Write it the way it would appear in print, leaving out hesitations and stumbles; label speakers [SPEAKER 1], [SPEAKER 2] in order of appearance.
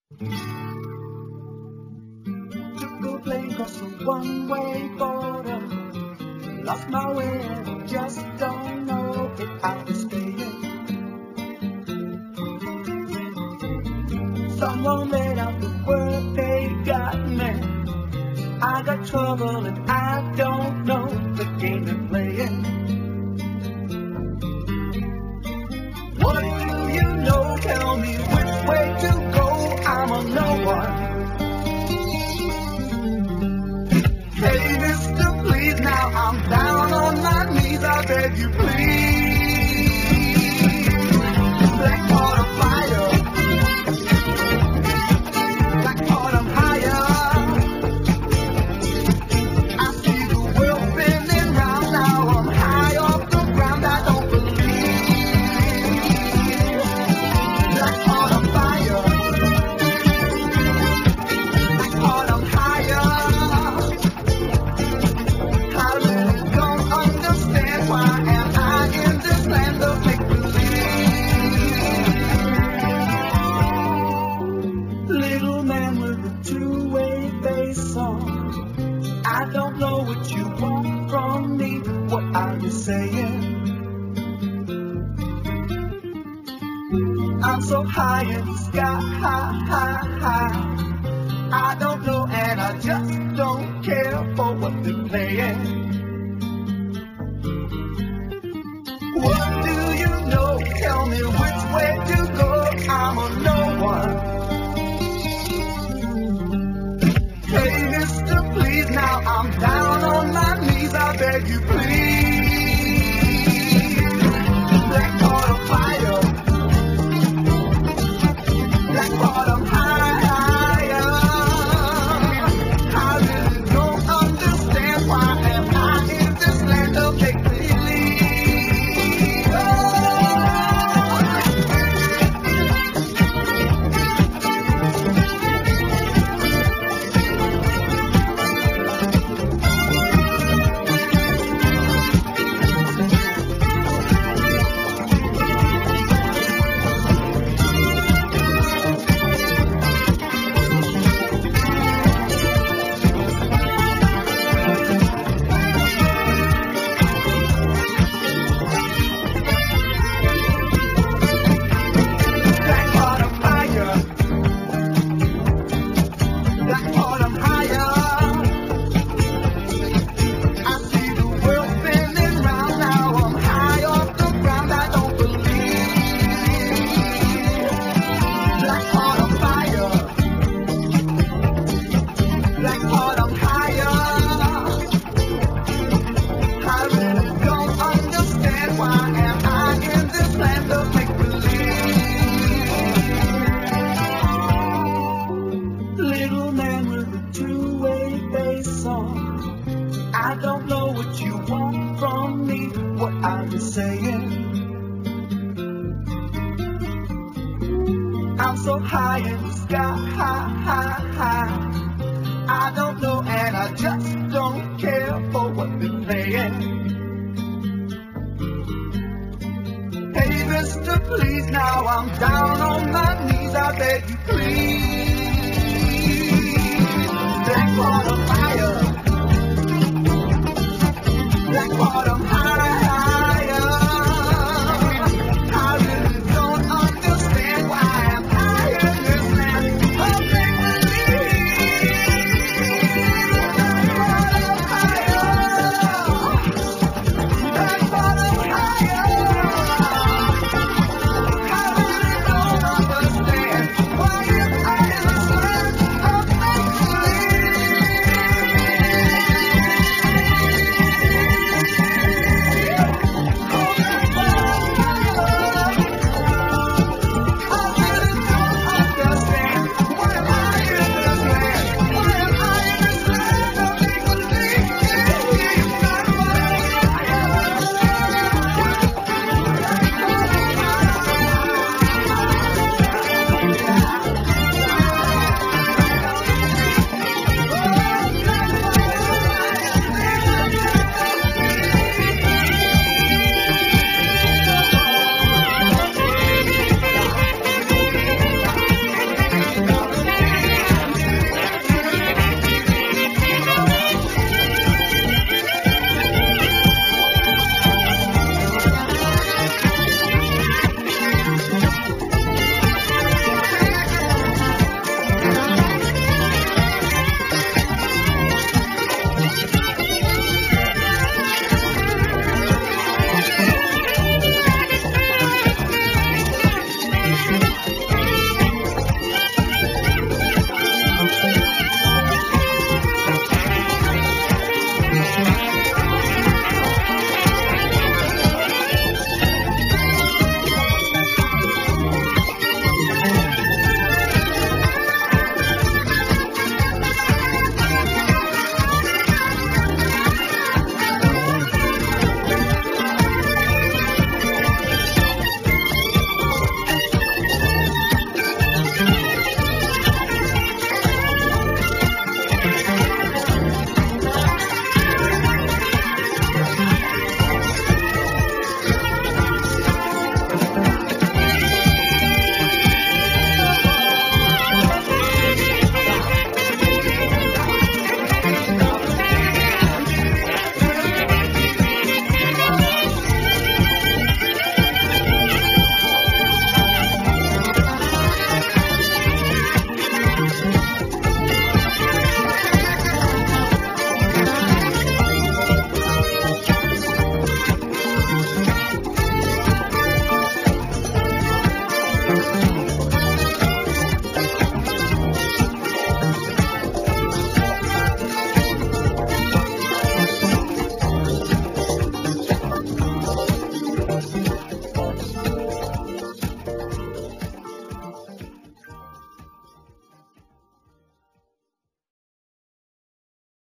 [SPEAKER 1] Took a plane across a one-way border. Lost my way and I just don't know if I'll be staying. Someone laid out the word they got me. I got trouble and I don't know the game they're playing. What do you know? Tell me which way to go. I'm a no one. Hey, mister, please, now I'm down on my knees. I beg you, please. Black heart of fire. Black heart, I'm higher. I see the world spinning round. Now I'm high off the ground. I don't believe. Black heart of fire. Black heart, I'm higher. I really don't understand why am I in this land of make-believe. Little man with a two-way bass on. I don't know what you want from me. What are you saying? I'm so high in the sky, high, high, high. I don't know and I just don't care for what they're playing. What do you know? Tell me which way to go. I'm a no one. Hey, mister, please, now I'm down on my knees. I beg you, please. Black heart of fire. Black heart, I'm higher. I really don't understand why am I in this land of make-believe. Black heart, I'm higher. Black heart, I'm higher. I see the world spinning round. Now I'm high off the ground. I don't believe. Black heart, I'm fire. Black heart, I'm higher. I really don't understand why am I in this land of make-believe. Little man with a two-way bass on. I don't know what you want from me. What are you saying? I'm so high in the sky, high, high, high. I don't know and I just don't care for what they're playing. Hey, mister, please, now I'm down on my knees. I beg you, please.